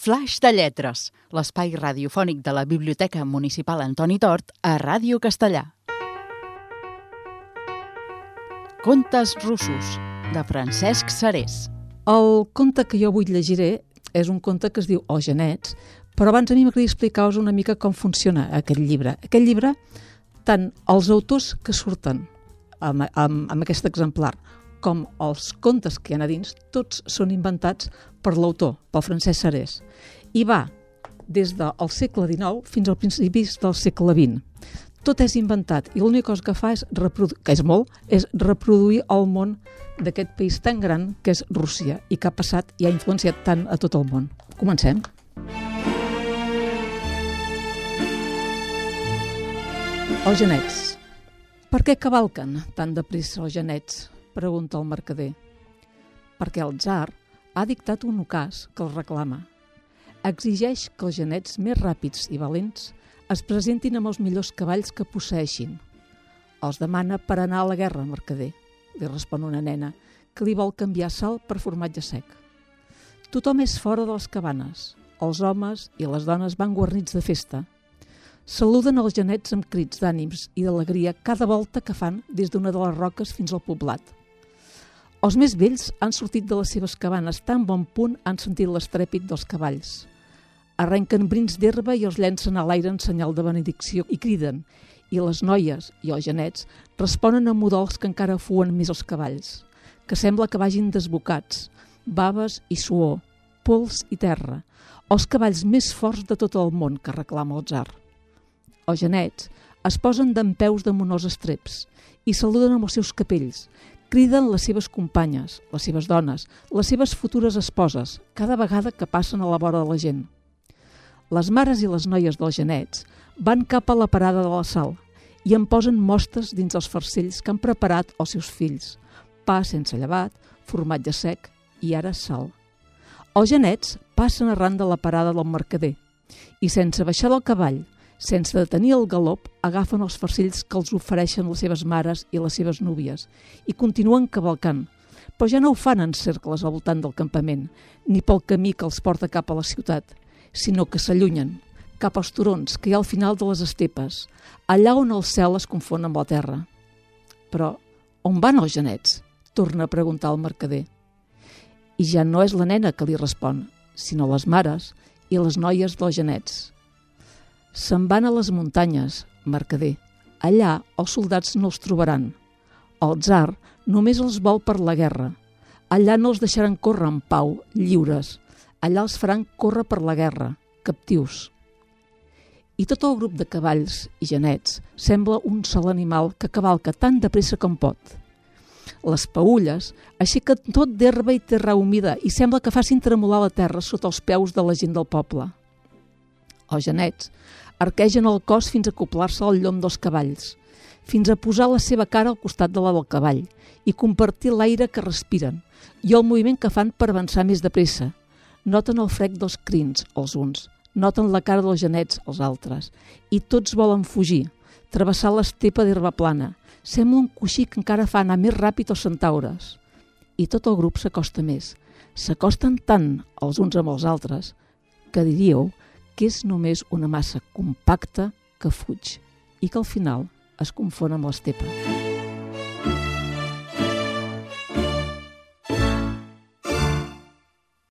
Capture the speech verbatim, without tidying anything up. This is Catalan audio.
Flaix de lletres, l'espai radiofònic de la Biblioteca Municipal Antoni Tort a Ràdio Castellà. Contes russos, de Francesc Serés. El conte que jo avui llegiré és un conte que es diu O genets, però abans a mi m'agradaria explicar-vos una mica com funciona aquest llibre. Aquest llibre, tant els autors que surten amb, amb, amb aquest exemplar com els contes que hi ha a dins, tots són inventats per l'autor, pel Francesc Serés. I va des del segle dinou fins als principis del segle vint. Tot és inventat i l'única cosa que fa és, que és molt, és reproduir el món d'aquest país tan gran que és Rússia i que ha passat i ha influenciat tant a tot el món. Comencem. Els genets. Per què cavalquen tan de pressa els genets? Pregunta el mercader. Perquè el tsar ha dictat un ukàs que els reclama. Exigeix que els genets més ràpids i valents es presentin amb els millors cavalls que posseeixin. Els demana per anar a la guerra, mercader, li respon una nena, que li vol canviar sal per formatge sec. Tothom és fora de les cabanes. Els homes i les dones van guarnits de festa. Saluden els genets amb crits d'ànims i d'alegria cada volta que fan des d'una de les roques fins al poblat. Els més vells han sortit de les seves cabanes tan bon punt han sentit l'estrèpit dels cavalls. Arrenquen brins d'herba i els llencen a l'aire en senyal de benedicció i criden, i les noies i els genets responen amb mudols que encara fuen més els cavalls, que sembla que vagin desbocats, baves i suor, pols i terra, els cavalls més forts de tot el món que reclama el tsar. Els genets es posen dempeus damunt els estreps i saluden amb els seus capells, criden les seves companyes, les seves dones, les seves futures esposes, cada vegada que passen a la vora de la gent. Les mares i les noies dels genets van cap a la parada de la sal i en posen mostes dins els farcells que han preparat els seus fills, pa sense llevat, formatge sec i ara sal. Els genets passen arran de la parada del mercader i sense baixar del cavall, sense detenir el galop, agafen els farcells que els ofereixen les seves mares i les seves núvies i continuen cavalcant, però ja no ho fan en cercles al voltant del campament, ni pel camí que els porta cap a la ciutat, sinó que s'allunyen cap als turons que hi ha al final de les estepes, allà on el cel es confon amb la terra. Però on van els genets? Torna a preguntar el mercader. I ja no és la nena que li respon, sinó les mares i les noies dels genets. Se'n van a les muntanyes, mercader. Allà els soldats no els trobaran. El tsar només els vol per la guerra. Allà no els deixaran córrer en pau, lliures. Allà els faran córrer per la guerra, captius. I tot el grup de cavalls i genets sembla un sol animal que cavalca tan de pressa com pot. Les paulles aixequen tot d'herba i terra humida i sembla que facin tremolar la terra sota els peus de la gent del poble. Els genets arquegen el cos fins a acoplar-se al llom dels cavalls, fins a posar la seva cara al costat de la del cavall i compartir l'aire que respiren i el moviment que fan per avançar més de pressa. Noten el frec dels crins, els uns, noten la cara dels genets, els altres, i tots volen fugir, travessar l'estepa d'herba plana. Sembla un coixí que encara fa anar més ràpid els centaures. I tot el grup s'acosta més. S'acosten tant els uns amb els altres que diríeu que és només una massa compacta que fuig i que al final es confon amb l'estepa.